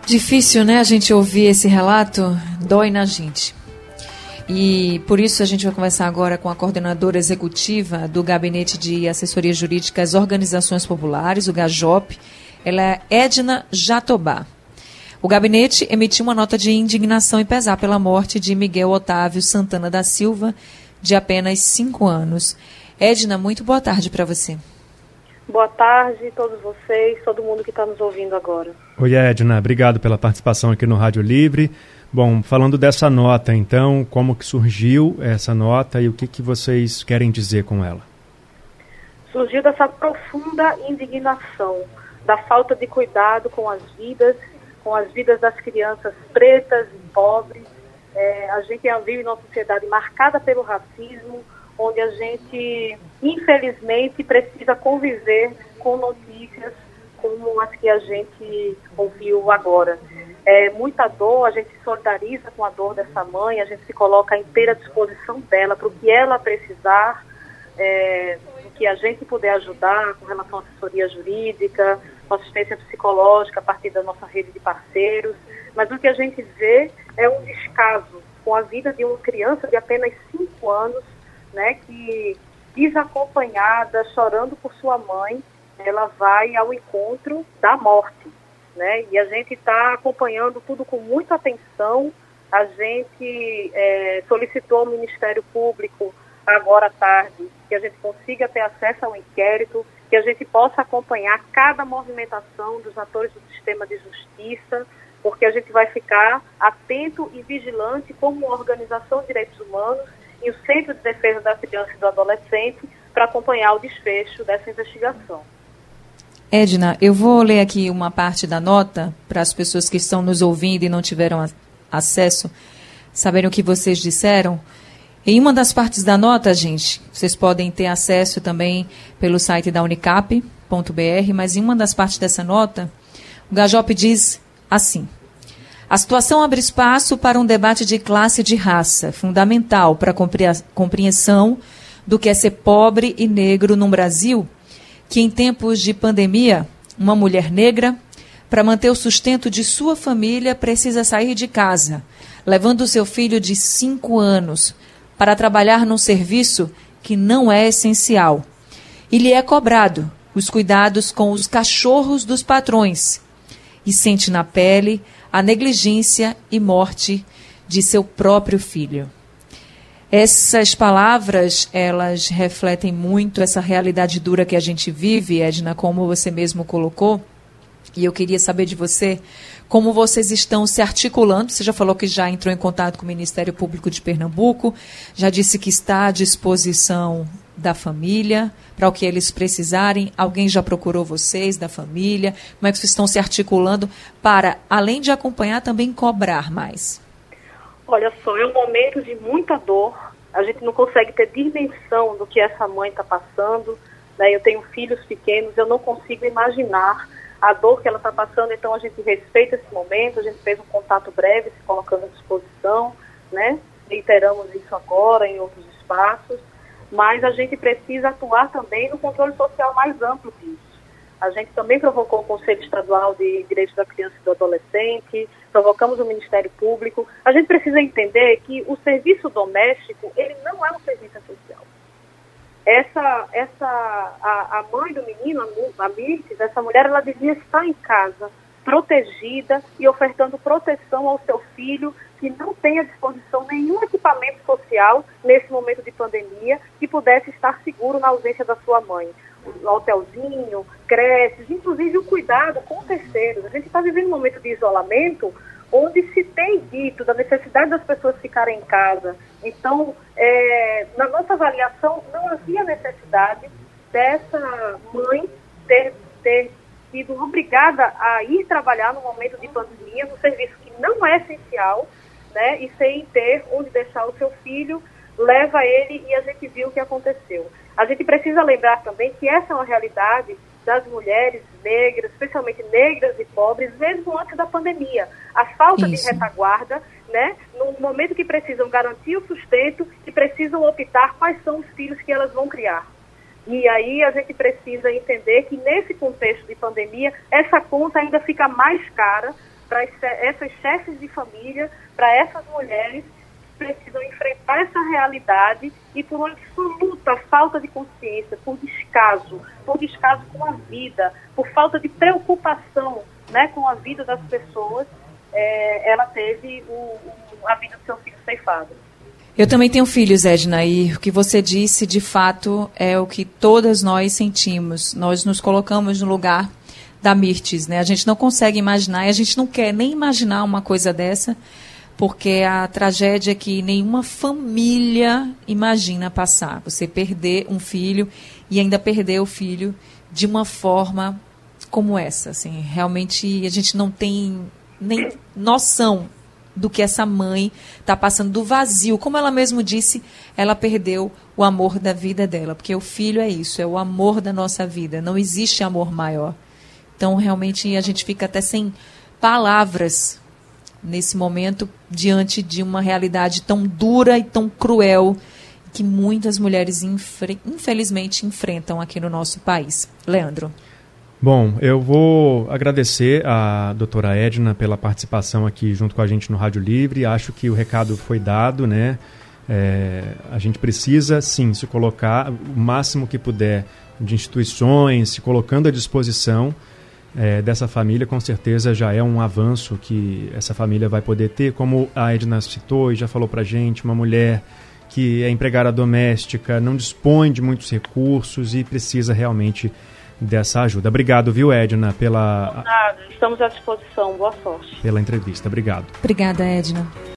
Difícil, né, a gente ouvir esse relato, dói na gente. E por isso a gente vai conversar agora com a coordenadora executiva do Gabinete de Assessoria Jurídica às Organizações Populares, o GAJOP, ela é Edna Jatobá. O gabinete emitiu uma nota de indignação e pesar pela morte de Miguel Otávio Santana da Silva, de apenas 5 anos. Edna, muito boa tarde para você. Boa tarde a todos vocês, todo mundo que está nos ouvindo agora. Oi, Edna, obrigado pela participação aqui no Rádio Livre. Bom, falando dessa nota, então, como que surgiu essa nota e o que vocês querem dizer com ela? Surgiu dessa profunda indignação, da falta de cuidado com as vidas das crianças pretas e pobres. A gente vive numa sociedade marcada pelo racismo, onde a gente, infelizmente, precisa conviver com notícias como as que a gente ouviu agora. Muita dor, a gente se solidariza com a dor dessa mãe, a gente se coloca à inteira disposição dela para o que ela precisar, o que a gente puder ajudar com relação à assessoria jurídica, com assistência psicológica a partir da nossa rede de parceiros. Mas o que a gente vê é um descaso com a vida de uma criança de apenas 5 anos, né, que, desacompanhada, chorando por sua mãe, ela vai ao encontro da morte, né? E a gente está acompanhando tudo com muita atenção. A gente solicitou ao Ministério Público, agora à tarde, que a gente consiga ter acesso ao inquérito, que a gente possa acompanhar cada movimentação dos atores do sistema de justiça, porque a gente vai ficar atento e vigilante como uma organização de direitos humanos e o Centro de Defesa da Criança e do Adolescente para acompanhar o desfecho dessa investigação. Edna, eu vou ler aqui uma parte da nota para as pessoas que estão nos ouvindo e não tiveram acesso, saberem o que vocês disseram. Em uma das partes da nota, gente, vocês podem ter acesso também pelo site da unicap.br, mas em uma das partes dessa nota, o GAJOP diz assim: a situação abre espaço para um debate de classe e de raça, fundamental para a compreensão do que é ser pobre e negro num Brasil que, em tempos de pandemia, uma mulher negra, para manter o sustento de sua família, precisa sair de casa, levando o seu filho de 5 anos para trabalhar num serviço que não é essencial. E lhe é cobrado os cuidados com os cachorros dos patrões e sente na pele a negligência e morte de seu próprio filho. Essas palavras, elas refletem muito essa realidade dura que a gente vive, Edna, como você mesmo colocou. E eu queria saber de você como vocês estão se articulando. Você já falou que já entrou em contato com o Ministério Público de Pernambuco, já disse que está à disposição da família para o que eles precisarem. Alguém já procurou vocês, da família? Como é que vocês estão se articulando para, além de acompanhar, também cobrar mais? Olha só, é um momento de muita dor. A gente não consegue ter dimensão do que essa mãe está passando, né? Eu tenho filhos pequenos, eu não consigo imaginar a dor que ela está passando, então a gente respeita esse momento, a gente fez um contato breve, se colocando à disposição, né? Reiteramos isso agora em outros espaços, mas a gente precisa atuar também no controle social mais amplo disso. A gente também provocou o Conselho Estadual de Direitos da Criança e do Adolescente, provocamos o Ministério Público. A gente precisa entender que o serviço doméstico, ele não é um serviço essencial. A mãe do menino, a Mirtes, essa mulher, ela devia estar em casa, protegida e ofertando proteção ao seu filho, que não tem à disposição nenhum equipamento social nesse momento de pandemia, que pudesse estar seguro na ausência da sua mãe. O hotelzinho, creches, inclusive o cuidado com terceiros. A gente está vivendo um momento de isolamento onde se tem dito da necessidade das pessoas ficarem em casa. Então, na nossa avaliação, não havia necessidade dessa mãe ter sido obrigada a ir trabalhar no momento de pandemia, num serviço que não é essencial, né, e sem ter onde deixar o seu filho, leva ele e a gente viu o que aconteceu. A gente precisa lembrar também que essa é uma realidade das mulheres negras, especialmente negras e pobres, mesmo antes da pandemia. A falta de retaguarda, né, no momento que precisam garantir o sustento e precisam optar quais são os filhos que elas vão criar. E aí a gente precisa entender que nesse contexto de pandemia, essa conta ainda fica mais cara para essas chefes de família, para essas mulheres que precisam enfrentar essa realidade e por uma absoluta falta de consciência, por descaso com a vida, por falta de preocupação, né, com a vida das pessoas, ela teve a vida do seu filho ceifada. Eu também tenho filhos, Edna, e o que você disse, de fato, é o que todas nós sentimos. Nós nos colocamos no lugar da Mirtes, né? A gente não consegue imaginar, e a gente não quer nem imaginar uma coisa dessa, porque a tragédia é que nenhuma família imagina passar. Você perder um filho e ainda perder o filho de uma forma como essa. Assim, realmente a gente não tem nem noção do que essa mãe está passando, do vazio. Como ela mesmo disse, ela perdeu o amor da vida dela, porque o filho é isso, é o amor da nossa vida, não existe amor maior. Então, realmente, a gente fica até sem palavras nesse momento, diante de uma realidade tão dura e tão cruel que muitas mulheres, infelizmente, enfrentam aqui no nosso país. Leandro. Bom, eu vou agradecer à doutora Edna pela participação aqui junto com a gente no Rádio Livre. Acho que o recado foi dado, né? A gente precisa, sim, se colocar o máximo que puder de instituições, se colocando à disposição dessa família. Com certeza já é um avanço que essa família vai poder ter, como a Edna citou e já falou pra gente, uma mulher que é empregada doméstica, não dispõe de muitos recursos e precisa realmente dessa ajuda. Obrigado, viu, Edna, Nada, estamos à disposição. Boa sorte. Pela entrevista. Obrigado. Obrigada, Edna.